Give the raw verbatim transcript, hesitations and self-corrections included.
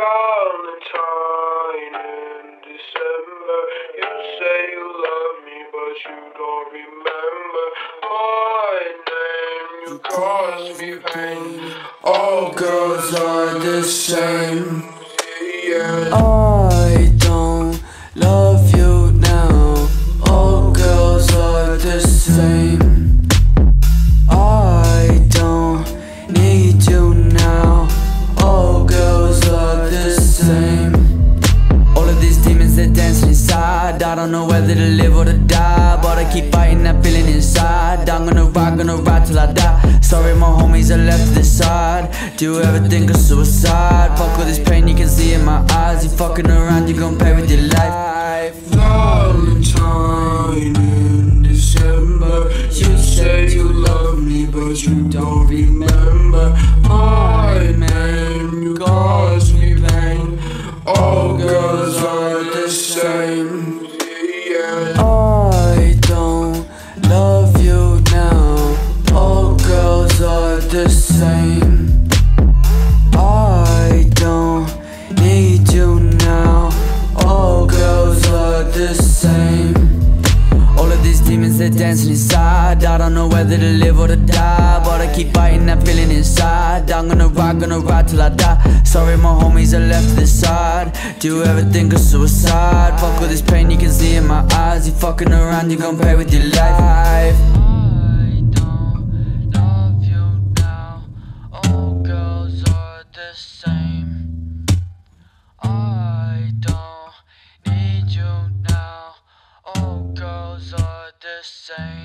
Valentine in December. You say you love me, but you don't remember my name. You cause me pain. All girls are the same. Yeah. I don't love you now. All girls are the same. I don't need you now. All girls are the same. All of these demons, they're dancing inside. I don't know whether to live or to die, but I keep fighting that feeling inside. I'm gonna ride, gonna ride till I die. Sorry my homies are left to the side. Do you ever think of suicide? Fuck all this pain you can see in my eyes. You fucking around, you gon' pay with your life. Valentine in December. You say you love me, but you don't remember my name. You cause me pain. All girls are the same. Yeah. I don't love you now. All girls are the same. I don't need you now. All girls are the same. All of these demons, they're dancing inside. I don't know whether to live or to die, but I keep fighting that feeling inside. I'm gonna ride, gonna ride till I die. Sorry my homies are left to the side. Do you ever think of suicide? Fuck all this pain you can see in my eyes. You fucking around, you gon' pay with your life. I don't love you now. All girls are the same. I don't need you now. All girls are the same.